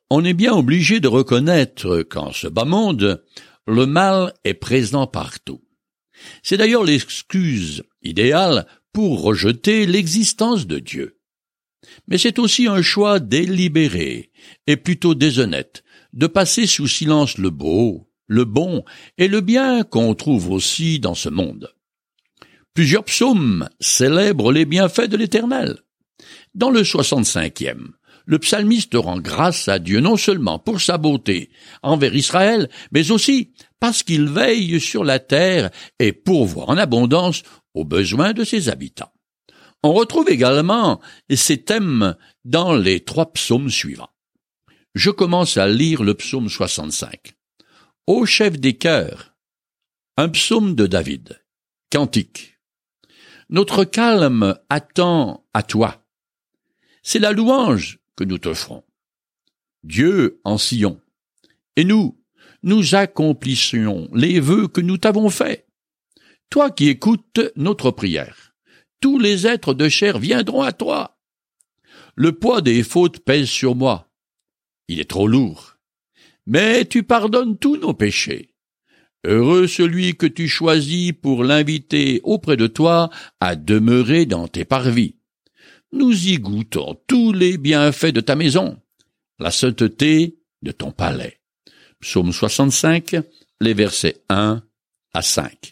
On est bien obligé de reconnaître qu'en ce bas monde, le mal est présent partout. C'est d'ailleurs l'excuse idéale pour rejeter l'existence de Dieu. Mais c'est aussi un choix délibéré et plutôt déshonnête de passer sous silence le beau, le bon et le bien qu'on trouve aussi dans ce monde. Plusieurs psaumes célèbrent les bienfaits de l'Éternel. Dans le 65e, le psalmiste rend grâce à Dieu non seulement pour sa beauté envers Israël, mais aussi parce qu'il veille sur la terre et pourvoit en abondance aux besoins de ses habitants. On retrouve également ces thèmes dans les 3 psaumes suivants. Je commence à lire le psaume 65. Ô chef des chœurs, un psaume de David, cantique. Notre calme attend à toi. C'est la louange que nous te ferons. Dieu en Sion. Et nous accomplissons les vœux que nous t'avons faits. Toi qui écoutes notre prière, tous les êtres de chair viendront à toi. Le poids des fautes pèse sur moi. Il est trop lourd. Mais tu pardonnes tous nos péchés. Heureux celui que tu choisis pour l'inviter auprès de toi à demeurer dans tes parvis. Nous y goûtons tous les bienfaits de ta maison, la sainteté de ton palais. Psaume 65, les versets 1 à 5.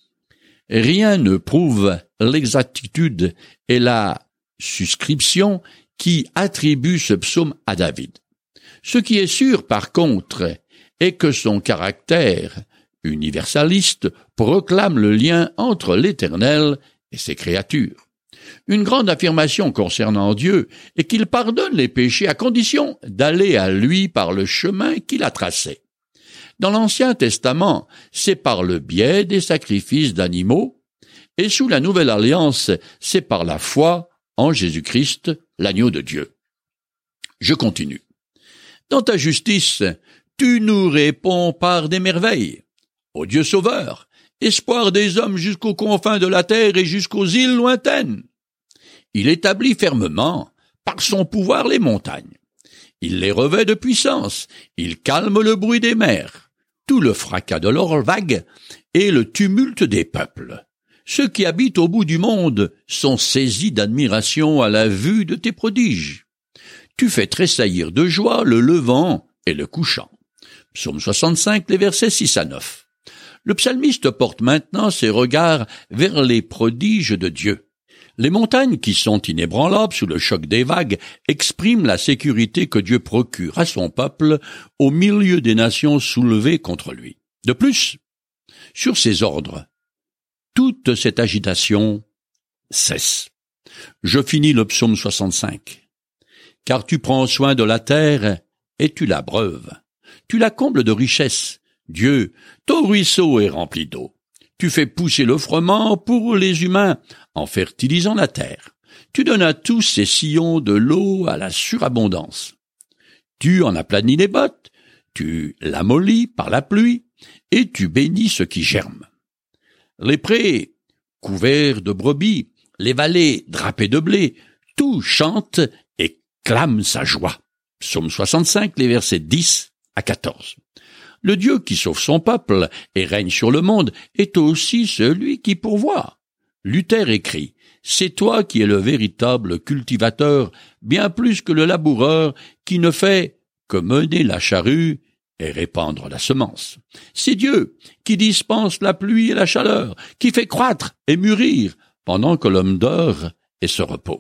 Rien ne prouve l'exactitude et la suscription qui attribue ce psaume à David. Ce qui est sûr, par contre, est que son caractère universaliste proclame le lien entre l'Éternel et ses créatures. Une grande affirmation concernant Dieu est qu'il pardonne les péchés à condition d'aller à lui par le chemin qu'il a tracé. Dans l'Ancien Testament, c'est par le biais des sacrifices d'animaux, et sous la Nouvelle Alliance, c'est par la foi en Jésus-Christ, l'agneau de Dieu. Je continue. Dans ta justice, tu nous réponds par des merveilles. Ô Dieu sauveur, espoir des hommes jusqu'aux confins de la terre et jusqu'aux îles lointaines. Il établit fermement, par son pouvoir, les montagnes. Il les revêt de puissance, il calme le bruit des mers, tout le fracas de leurs vagues et le tumulte des peuples. Ceux qui habitent au bout du monde sont saisis d'admiration à la vue de tes prodiges. Tu fais tressaillir de joie le levant et le couchant. Psaume 65, les versets 6 à 9. Le psalmiste porte maintenant ses regards vers les prodiges de Dieu. Les montagnes qui sont inébranlables sous le choc des vagues expriment la sécurité que Dieu procure à son peuple au milieu des nations soulevées contre lui. De plus, sur ses ordres, toute cette agitation cesse. Je finis le psaume 65. Car tu prends soin de la terre et tu l'abreuves. Tu la combles de richesses. Dieu, ton ruisseau est rempli d'eau. Tu fais pousser le froment pour les humains en fertilisant la terre. Tu donnes à tous ces sillons de l'eau à la surabondance. Tu en aplanis les bottes, tu l'amollis par la pluie et tu bénis ce qui germe. Les prés couverts de brebis, les vallées drapées de blé, tout chante et clame sa joie. Psaume 65, les versets 10 à 14. Le Dieu qui sauve son peuple et règne sur le monde est aussi celui qui pourvoit. Luther écrit « C'est toi qui es le véritable cultivateur, bien plus que le laboureur qui ne fait que mener la charrue et répandre la semence. C'est Dieu qui dispense la pluie et la chaleur, qui fait croître et mûrir pendant que l'homme dort et se repose. »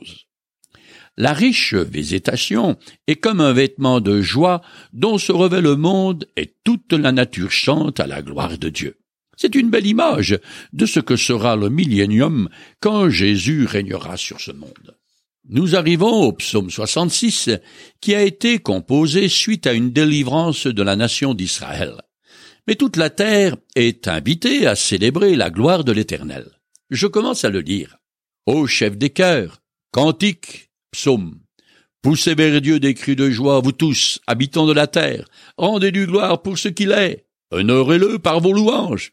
La riche végétation est comme un vêtement de joie dont se revêt le monde et toute la nature chante à la gloire de Dieu. C'est une belle image de ce que sera le millénium quand Jésus régnera sur ce monde. Nous arrivons au psaume 66 qui a été composé suite à une délivrance de la nation d'Israël. Mais toute la terre est invitée à célébrer la gloire de l'Éternel. Je commence à le lire. Ô chef des chœurs, cantique, psaume. Poussez vers Dieu des cris de joie, vous tous, habitants de la terre. Rendez-lui gloire pour ce qu'il est. Honorez-le par vos louanges.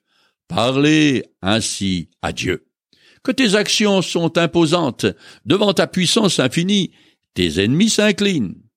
Parlez ainsi à Dieu. Que tes actions sont imposantes. Devant ta puissance infinie, tes ennemis s'inclinent.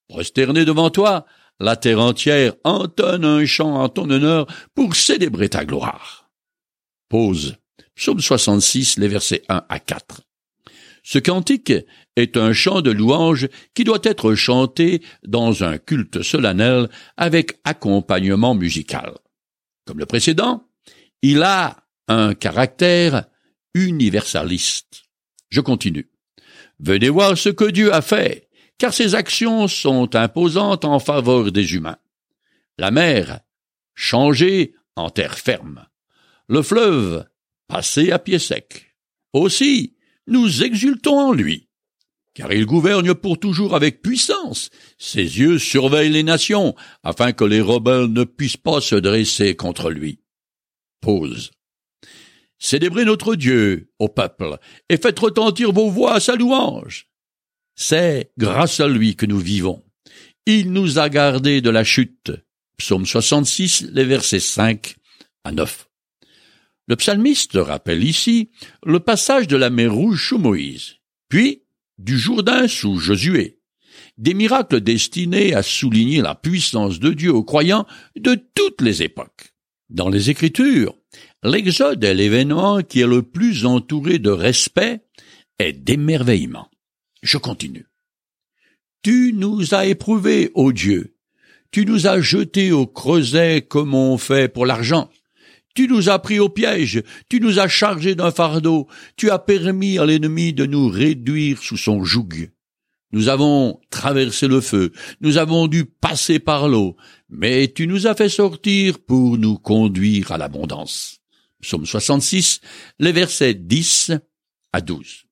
Prosternée devant toi, la terre entière entonne un chant en ton honneur pour célébrer ta gloire. Pause. Psaume 66, les versets 1 à 4. Ce cantique est un chant de louange qui doit être chanté dans un culte solennel avec accompagnement musical. Comme le précédent, il a un caractère universaliste. Je continue. Venez voir ce que Dieu a fait, car ses actions sont imposantes en faveur des humains. La mer, changée en terre ferme. Le fleuve, passé à pied sec. Aussi, nous exultons en lui, car il gouverne pour toujours avec puissance. Ses yeux surveillent les nations, afin que les rebelles ne puissent pas se dresser contre lui. Pause. Célébrez notre Dieu, ô peuple, et faites retentir vos voix à sa louange. C'est grâce à lui que nous vivons. Il nous a gardés de la chute. Psaume 66, les versets 5 à 9. Le psalmiste rappelle ici le passage de la mer Rouge sous Moïse, puis du Jourdain sous Josué, des miracles destinés à souligner la puissance de Dieu aux croyants de toutes les époques. Dans les Écritures, l'Exode est l'événement qui est le plus entouré de respect et d'émerveillement. Je continue. Tu nous as éprouvés, ô Dieu. Tu nous as jetés au creuset comme on fait pour l'argent. Tu nous as pris au piège, tu nous as chargés d'un fardeau, tu as permis à l'ennemi de nous réduire sous son joug. Nous avons traversé le feu, nous avons dû passer par l'eau, mais tu nous as fait sortir pour nous conduire à l'abondance. Psaume 66, les versets 10 à 12.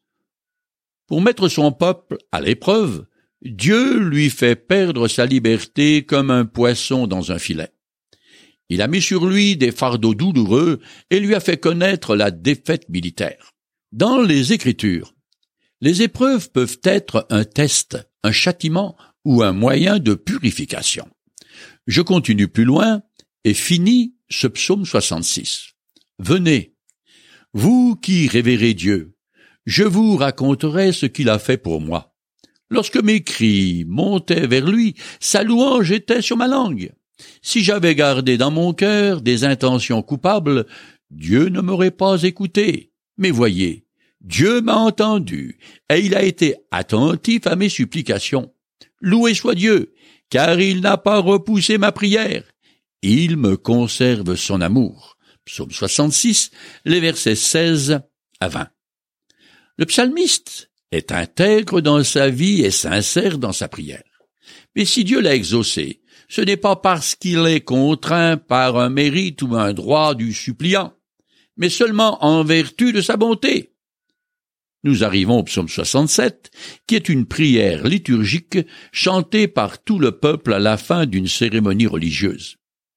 Pour mettre son peuple à l'épreuve, Dieu lui fait perdre sa liberté comme un poisson dans un filet. Il a mis sur lui des fardeaux douloureux et lui a fait connaître la défaite militaire. Dans les Écritures, les épreuves peuvent être un test, un châtiment ou un moyen de purification. Je continue plus loin et finis ce psaume 66. Venez, vous qui révérez Dieu, je vous raconterai ce qu'il a fait pour moi. Lorsque mes cris montaient vers lui, sa louange était sur ma langue. Si j'avais gardé dans mon cœur des intentions coupables, Dieu ne m'aurait pas écouté. Mais voyez, Dieu m'a entendu, et il a été attentif à mes supplications. Loué soit Dieu, car il n'a pas repoussé ma prière. Il me conserve son amour. Psaume 66, les versets 16 à 20. Le psalmiste est intègre dans sa vie et sincère dans sa prière. Mais si Dieu l'a exaucé, ce n'est pas parce qu'il est contraint par un mérite ou un droit du suppliant, mais seulement en vertu de sa bonté. Nous arrivons au psaume 67, qui est une prière liturgique chantée par tout le peuple à la fin d'une cérémonie religieuse.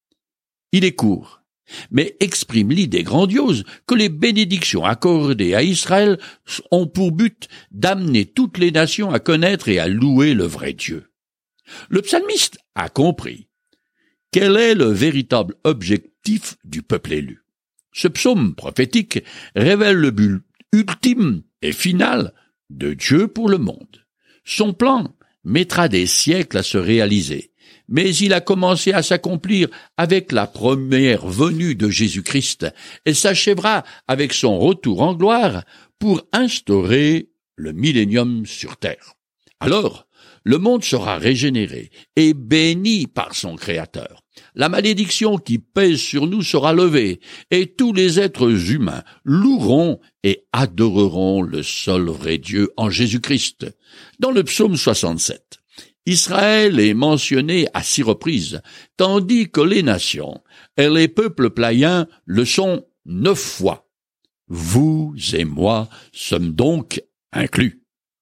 Il est court, mais exprime l'idée grandiose que les bénédictions accordées à Israël ont pour but d'amener toutes les nations à connaître et à louer le vrai Dieu. Le psalmiste a compris quel est le véritable objectif du peuple élu. Ce psaume prophétique révèle le but ultime et final de Dieu pour le monde. Son plan mettra des siècles à se réaliser, mais il a commencé à s'accomplir avec la première venue de Jésus-Christ et s'achèvera avec son retour en gloire pour instaurer le millénium sur terre. Alors, le monde sera régénéré et béni par son Créateur. La malédiction qui pèse sur nous sera levée, et tous les êtres humains loueront et adoreront le seul vrai Dieu en Jésus-Christ. Dans le psaume 67, Israël est mentionné à 6 reprises, tandis que les nations et les peuples païens le sont 9 fois. Vous et moi sommes donc inclus.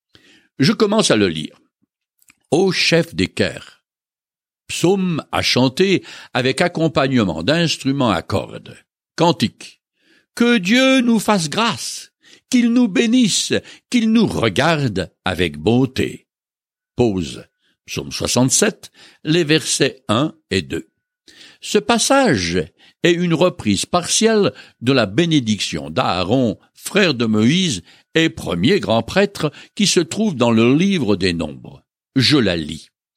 Je commence à le lire. Ô chef des chœurs, psaume à chanter avec accompagnement d'instruments à cordes, cantique, que Dieu nous fasse grâce, qu'il nous bénisse, qu'il nous regarde avec bonté. Pause, psaume 67, les versets 1 et 2. Ce passage est une reprise partielle de la bénédiction d'Aaron, frère de Moïse et premier grand prêtre qui se trouve dans le livre des Nombres. Je la lis.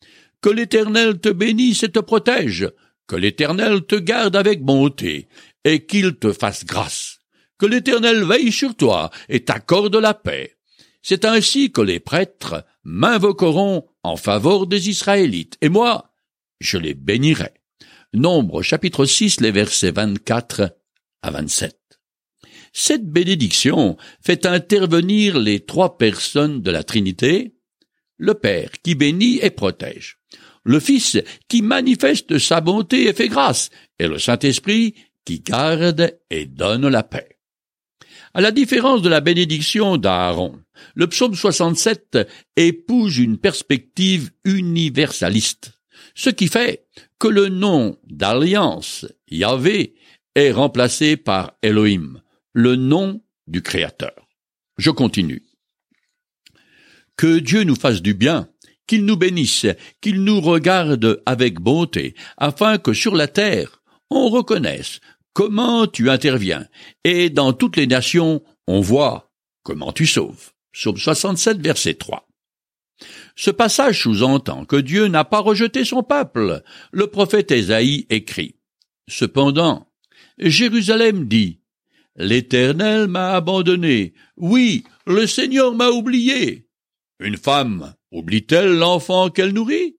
Que l'Éternel te bénisse et te protège. Que l'Éternel te garde avec bonté et qu'il te fasse grâce. Que l'Éternel veille sur toi et t'accorde la paix. C'est ainsi que les prêtres m'invoqueront en faveur des Israélites, et moi, je les bénirai. Nombre chapitre 6, les versets 24 à 27. Cette bénédiction fait intervenir les trois personnes de la Trinité, le Père qui bénit et protège, le Fils qui manifeste sa bonté et fait grâce, et le Saint-Esprit qui garde et donne la paix. À la différence de la bénédiction d'Aaron, le psaume 67 épouse une perspective universaliste, ce qui fait que le nom d'alliance, Yahvé, est remplacé par Elohim, le nom du Créateur. Je continue. Que Dieu nous fasse du bien, qu'il nous bénisse, qu'il nous regarde avec bonté, afin que sur la terre, on reconnaisse comment tu interviens, et dans toutes les nations, on voit comment tu sauves. Psaume 67, verset 3. Ce passage sous-entend que Dieu n'a pas rejeté son peuple. Le prophète Ésaïe écrit « Cependant, Jérusalem dit « L'Éternel m'a abandonné. Oui, le Seigneur m'a oublié. » Une femme oublie-t-elle l'enfant qu'elle nourrit?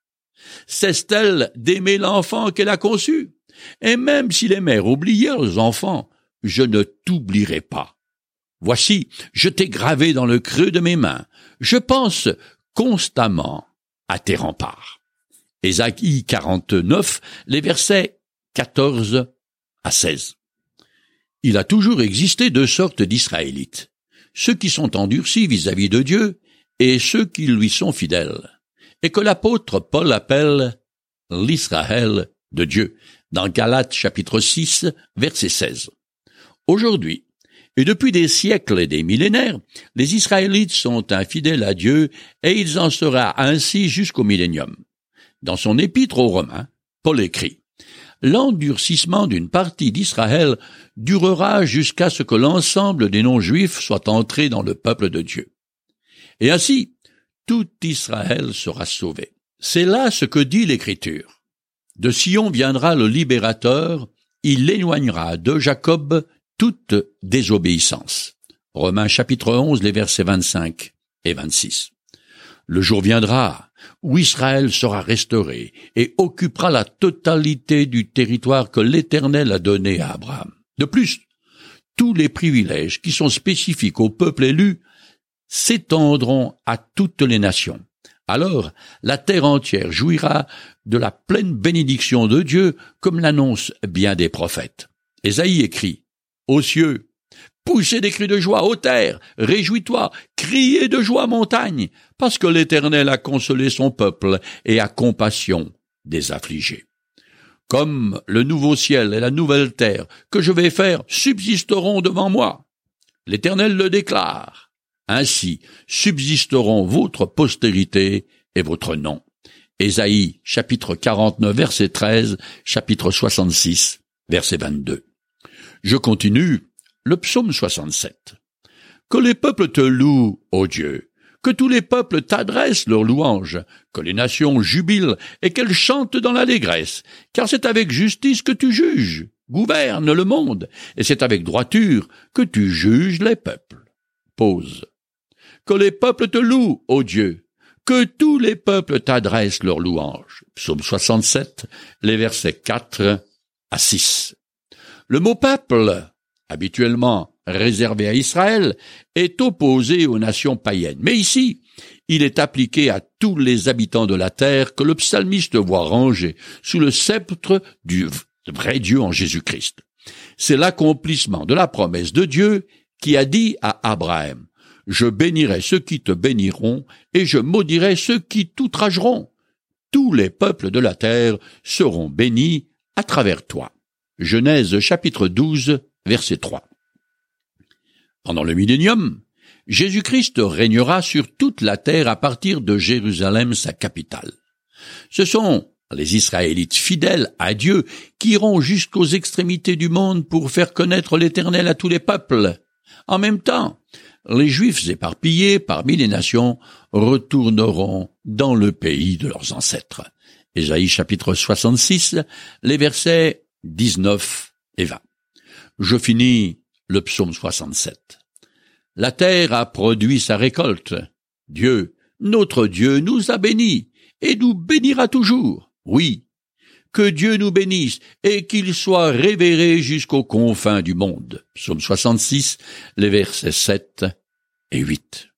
Cesse-t-elle d'aimer l'enfant qu'elle a conçu? Et même si les mères oubliaient leurs enfants, je ne t'oublierai pas. Voici, je t'ai gravé dans le creux de mes mains. Je pense constamment à tes remparts. Ésaïe 49, les versets 14 à 16. Il a toujours existé deux sortes d'Israélites, ceux qui sont endurcis vis-à-vis de Dieu et ceux qui lui sont fidèles, et que l'apôtre Paul appelle l'Israël de Dieu, dans Galates chapitre 6, verset 16. Aujourd'hui, et depuis des siècles et des millénaires, les Israélites sont infidèles à Dieu et il en sera ainsi jusqu'au millénium. Dans son épître aux Romains, Paul écrit « L'endurcissement d'une partie d'Israël durera jusqu'à ce que l'ensemble des non-juifs soient entrés dans le peuple de Dieu. Et ainsi, tout Israël sera sauvé. » C'est là ce que dit l'Écriture. De Sion viendra le libérateur, il éloignera de Jacob toute désobéissance. Romains chapitre 11, les versets 25 et 26. Le jour viendra où Israël sera restauré et occupera la totalité du territoire que l'Éternel a donné à Abraham. De plus, tous les privilèges qui sont spécifiques au peuple élu s'étendront à toutes les nations. Alors, la terre entière jouira de la pleine bénédiction de Dieu, comme l'annoncent bien des prophètes. Ésaïe écrit « Ô cieux, poussez des cris de joie, ô terre, réjouis-toi, criez de joie, montagne, parce que l'Éternel a consolé son peuple et a compassion des affligés. Comme le nouveau ciel et la nouvelle terre que je vais faire subsisteront devant moi. L'Éternel le déclare. Ainsi subsisteront votre postérité et votre nom. » Ésaïe, chapitre 49, verset 13, chapitre 66, verset 22. Je continue, le psaume 67. « Que les peuples te louent, ô Dieu, que tous les peuples t'adressent leurs louanges, que les nations jubilent et qu'elles chantent dans l'allégresse, car c'est avec justice que tu juges, gouvernes le monde, et c'est avec droiture que tu juges les peuples. » Pause. Que les peuples te louent, ô Dieu, que tous les peuples t'adressent leurs louanges. Psaume 67, les versets 4 à 6. Le mot peuple, habituellement réservé à Israël, est opposé aux nations païennes. Mais ici, il est appliqué à tous les habitants de la terre que le psalmiste voit rangés sous le sceptre du vrai Dieu en Jésus-Christ. C'est l'accomplissement de la promesse de Dieu qui a dit à Abraham: je bénirai ceux qui te béniront, et je maudirai ceux qui t'outrageront. Tous les peuples de la terre seront bénis à travers toi. Genèse chapitre 12, verset 3. Pendant le millénium, Jésus-Christ régnera sur toute la terre à partir de Jérusalem, sa capitale. Ce sont les Israélites fidèles à Dieu qui iront jusqu'aux extrémités du monde pour faire connaître l'Éternel à tous les peuples. En même temps, les Juifs éparpillés parmi les nations retourneront dans le pays de leurs ancêtres. Ésaïe chapitre 66, les versets 19 et 20. Je finis le psaume 67. La terre a produit sa récolte. Dieu, notre Dieu, nous a bénis et nous bénira toujours. Oui, que Dieu nous bénisse et qu'il soit révéré jusqu'aux confins du monde. Psaume 66, les versets 7 et 8.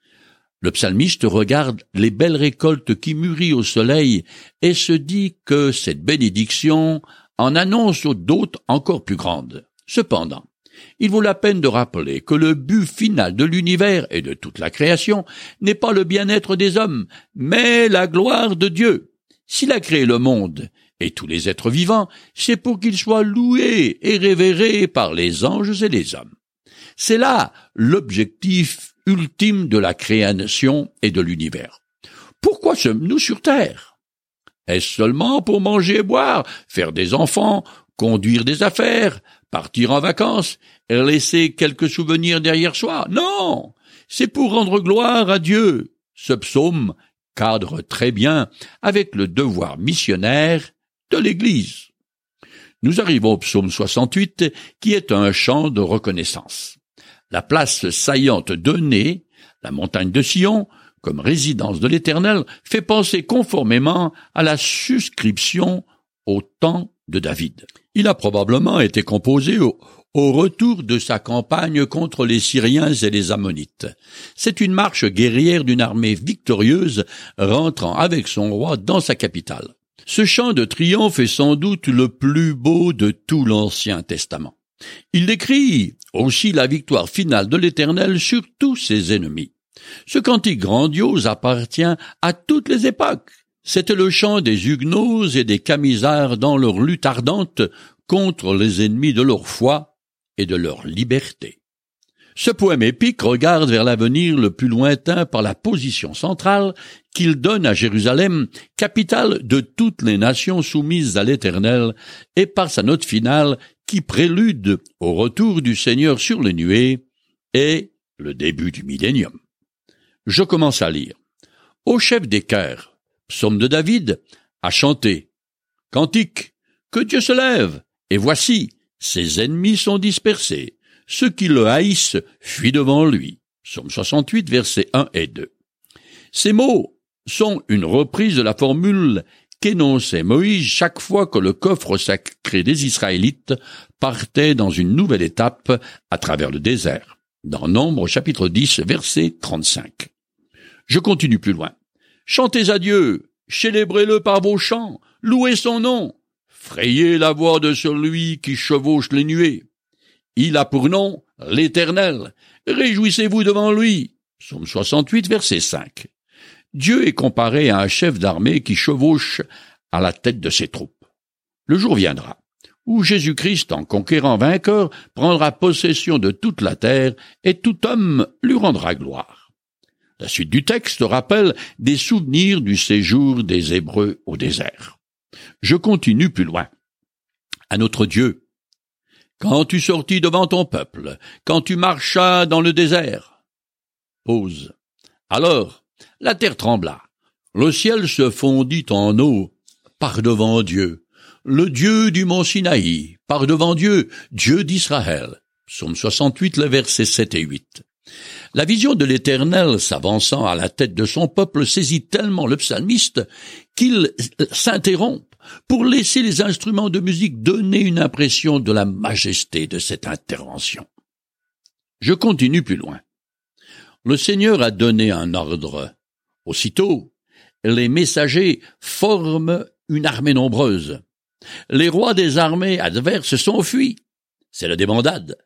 Le psalmiste regarde les belles récoltes qui mûrissent au soleil et se dit que cette bénédiction en annonce d'autres encore plus grandes. Cependant, il vaut la peine de rappeler que le but final de l'univers et de toute la création n'est pas le bien-être des hommes, mais la gloire de Dieu. S'il a créé le monde et tous les êtres vivants, c'est pour qu'ils soient loués et révérés par les anges et les hommes. C'est là l'objectif ultime de la création et de l'univers. Pourquoi sommes-nous sur Terre? Est-ce seulement pour manger et boire, faire des enfants, conduire des affaires, partir en vacances et laisser quelques souvenirs derrière soi? Non, c'est pour rendre gloire à Dieu. Ce psaume cadre très bien avec le devoir missionnaire de l'Église. Nous arrivons au psaume 68, qui est un chant de reconnaissance. La place saillante donnée, la montagne de Sion, comme résidence de l'Éternel, fait penser conformément à la suscription au temps de David. Il a probablement été composé au retour de sa campagne contre les Syriens et les Ammonites. C'est une marche guerrière d'une armée victorieuse rentrant avec son roi dans sa capitale. Ce chant de triomphe est sans doute le plus beau de tout l'Ancien Testament. Il décrit aussi la victoire finale de l'Éternel sur tous ses ennemis. Ce cantique grandiose appartient à toutes les époques. C'était le chant des Huguenots et des Camisards dans leur lutte ardente contre les ennemis de leur foi et de leur liberté. Ce poème épique regarde vers l'avenir le plus lointain par la position centrale qu'il donne à Jérusalem, capitale de toutes les nations soumises à l'Éternel, et par sa note finale qui prélude au retour du Seigneur sur les nuées et le début du millénium. Je commence à lire. Au chef des chœurs, psaume de David, à chanter. Cantique, que Dieu se lève, et voici, ses ennemis sont dispersés. Ceux qui le haïssent fuient devant lui. Psaume 68, versets 1 et 2. Ces mots sont une reprise de la formule qu'énonçait Moïse chaque fois que le coffre sacré des Israélites partait dans une nouvelle étape à travers le désert. Dans Nombre, chapitre 10, verset 35. Je continue plus loin. Chantez à Dieu, célébrez-le par vos chants, louez son nom, frayez la voix de celui qui chevauche les nuées. Il a pour nom l'Éternel. Réjouissez-vous devant lui. Psaume 68, verset 5. Dieu est comparé à un chef d'armée qui chevauche à la tête de ses troupes. Le jour viendra où Jésus-Christ, en conquérant vainqueur, prendra possession de toute la terre et tout homme lui rendra gloire. La suite du texte rappelle des souvenirs du séjour des Hébreux au désert. Je continue plus loin. À notre Dieu, quand tu sortis devant ton peuple, quand tu marchas dans le désert. Pause. Alors, la terre trembla, le ciel se fondit en eau, par devant Dieu, le Dieu du mont Sinaï, par devant Dieu, Dieu d'Israël. Psaume 68, les versets 7 et 8. La vision de l'Éternel s'avançant à la tête de son peuple saisit tellement le psalmiste qu'il s'interrompt pour laisser les instruments de musique donner une impression de la majesté de cette intervention. Je continue plus loin. Le Seigneur a donné un ordre. Aussitôt, les messagers forment une armée nombreuse. Les rois des armées adverses sont fuis. C'est la débandade.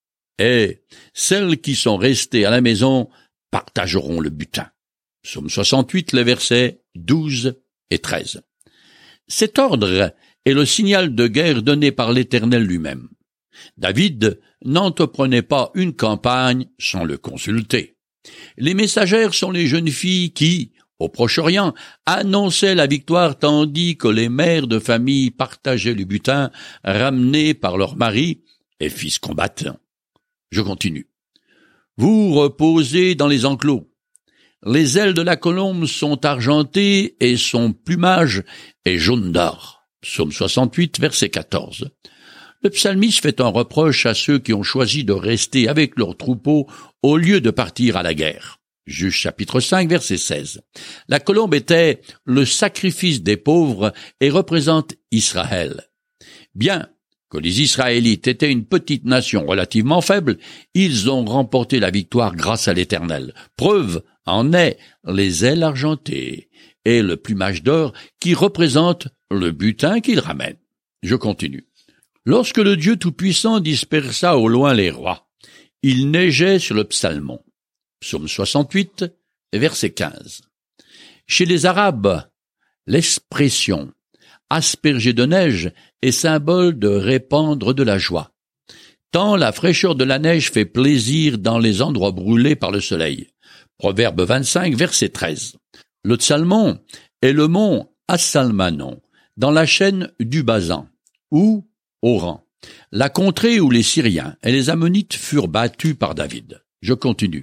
Et celles qui sont restées à la maison partageront le butin. Psaume 68, les versets 12 et 13. Cet ordre est le signal de guerre donné par l'Éternel lui-même. David n'entreprenait pas une campagne sans le consulter. Les messagères sont les jeunes filles qui, au Proche-Orient, annonçaient la victoire tandis que les mères de famille partageaient le butin ramené par leurs maris et fils combattants. Je continue. Vous reposez dans les enclos. Les ailes de la colombe sont argentées et son plumage est jaune d'or. Psaume 68, verset 14. Le psalmiste fait un reproche à ceux qui ont choisi de rester avec leurs troupeaux au lieu de partir à la guerre. Juge chapitre 5, verset 16. La colombe était le sacrifice des pauvres et représente Israël. Bien que les Israélites étaient une petite nation relativement faible, ils ont remporté la victoire grâce à l'Éternel. Preuve en est les ailes argentées et le plumage d'or qui représentent le butin qu'ils ramènent. Je continue. Lorsque le Dieu Tout-Puissant dispersa au loin les rois, il neigeait sur le psalmon. Psaume 68, verset 15. Chez les Arabes, l'expression « asperger de neige » est symbole de répandre de la joie. Tant la fraîcheur de la neige fait plaisir dans les endroits brûlés par le soleil. Proverbe 25, verset 13. Le Psalmon est le mont Assalmanon, dans la chaîne du Basan, ou Oran, la contrée où les Syriens et les Ammonites furent battus par David. Je continue.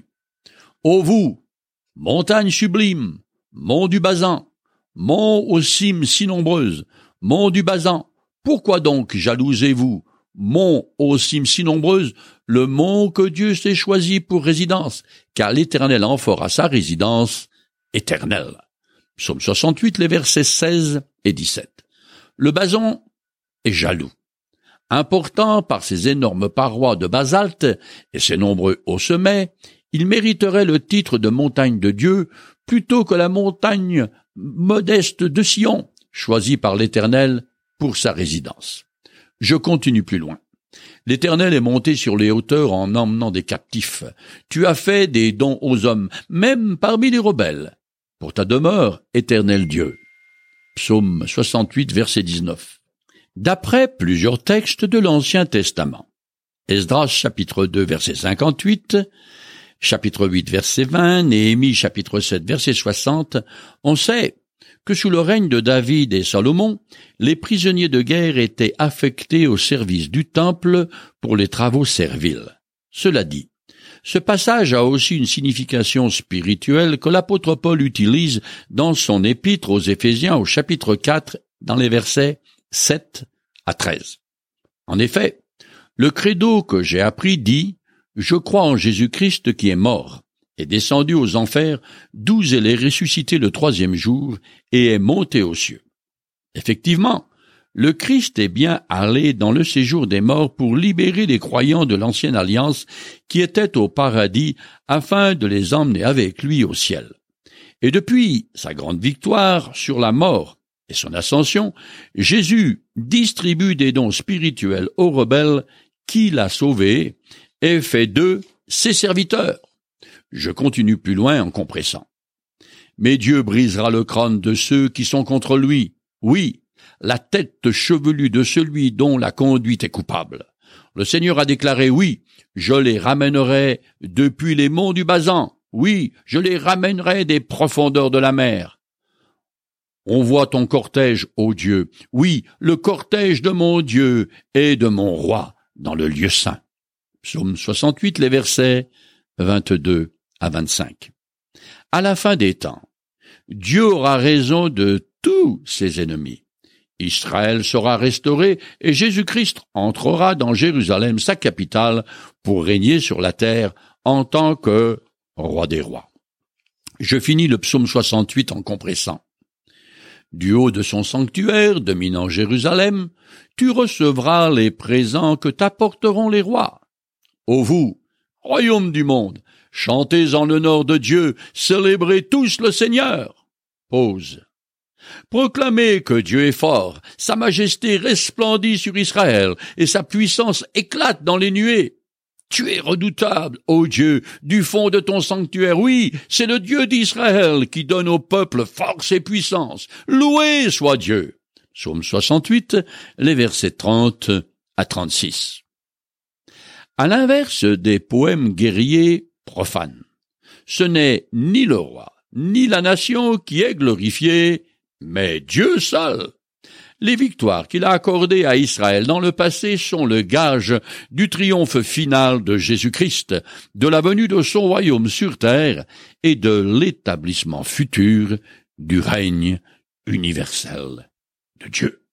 Ô vous, montagne sublime, mont du Basan, mont aux cimes si nombreuses, mont du Basan, pourquoi donc jalousez-vous, mont aux cimes si nombreuses, le mont que Dieu s'est choisi pour résidence, car l'Éternel en fera sa résidence éternelle. Psaume 68, les versets 16 et 17. Le Basan est jaloux. Important par ses énormes parois de basalte et ses nombreux hauts sommets, il mériterait le titre de montagne de Dieu plutôt que la montagne modeste de Sion, choisie par l'Éternel pour sa résidence. Je continue plus loin. L'Éternel est monté sur les hauteurs en emmenant des captifs. Tu as fait des dons aux hommes, même parmi les rebelles. Pour ta demeure, Éternel Dieu. Psaume 68, verset 19. D'après plusieurs textes de l'Ancien Testament, Esdras chapitre 2 verset 58, chapitre 8 verset 20, Néhémie chapitre 7 verset 60, on sait que sous le règne de David et Salomon, les prisonniers de guerre étaient affectés au service du temple pour les travaux serviles. Cela dit, ce passage a aussi une signification spirituelle que l'apôtre Paul utilise dans son épître aux Éphésiens au chapitre 4 dans les versets 7 à 13. En effet, le credo que j'ai appris dit « Je crois en Jésus-Christ qui est mort, est descendu aux enfers, d'où il est ressuscité le troisième jour et est monté aux cieux. » Effectivement, le Christ est bien allé dans le séjour des morts pour libérer les croyants de l'ancienne alliance qui étaient au paradis afin de les emmener avec lui au ciel. Et depuis sa grande victoire sur la mort et son ascension, Jésus distribue des dons spirituels aux rebelles qu'il a sauvés et fait d'eux ses serviteurs. Je continue plus loin en compressant. Mais Dieu brisera le crâne de ceux qui sont contre lui. Oui, la tête chevelue de celui dont la conduite est coupable. Le Seigneur a déclaré, oui, je les ramènerai depuis les monts du Basan. Oui, je les ramènerai des profondeurs de la mer. On voit ton cortège, ô Dieu, oui, le cortège de mon Dieu et de mon roi dans le lieu saint. Psaume 68, les versets 22 à 25. À la fin des temps, Dieu aura raison de tous ses ennemis. Israël sera restauré et Jésus-Christ entrera dans Jérusalem, sa capitale, pour régner sur la terre en tant que roi des rois. Je finis le psaume 68 en compressant. Du haut de son sanctuaire, dominant Jérusalem, tu recevras les présents que t'apporteront les rois. Ô vous, royaume du monde, chantez en l'honneur de Dieu, célébrez tous le Seigneur. Pause. Proclamez que Dieu est fort, sa majesté resplendit sur Israël, et sa puissance éclate dans les nuées. Tu es redoutable, ô Dieu, du fond de ton sanctuaire. Oui, c'est le Dieu d'Israël qui donne au peuple force et puissance. Loué soit Dieu. Psaume 68, les versets 30 à 36. À l'inverse des poèmes guerriers profanes, ce n'est ni le roi, ni la nation qui est glorifiée, mais Dieu seul. Les victoires qu'il a accordées à Israël dans le passé sont le gage du triomphe final de Jésus-Christ, de la venue de son royaume sur terre et de l'établissement futur du règne universel de Dieu.